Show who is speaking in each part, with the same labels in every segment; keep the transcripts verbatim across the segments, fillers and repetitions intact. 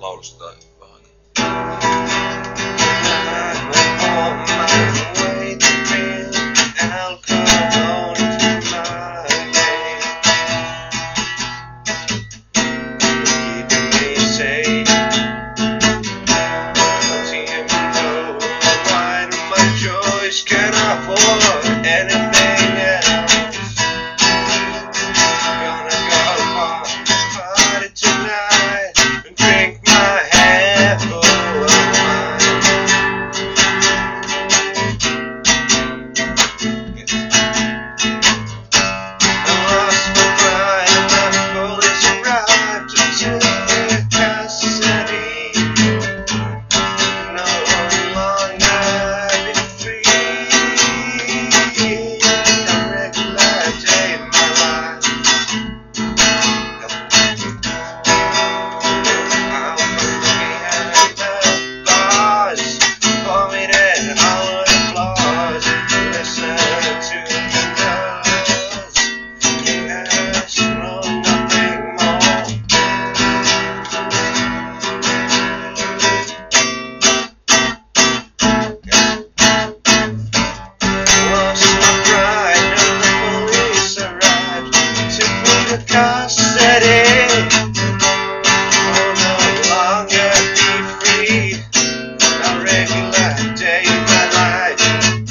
Speaker 1: laulusta tai vähän aikaa.
Speaker 2: Can afford anything else? Gonna go party tonight and drink my head full of wine. I lost my mind and the police arrived to take custody. No longer be free. Custody, will no longer be free. A regular day in my life.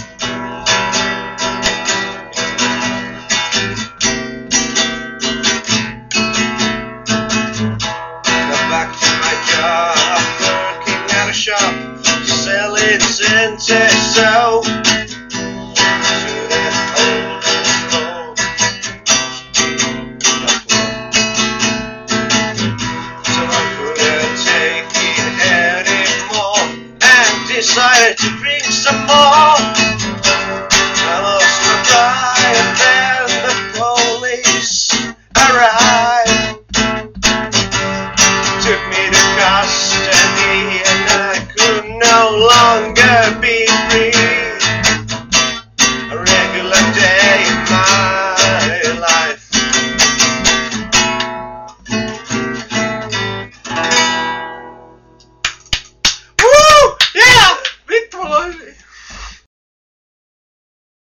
Speaker 2: Now back to my job, working at a shop, selling scented soap. Decided to drink some more. I lost my pride and then the police arrived. Took me to custody and I could no longer be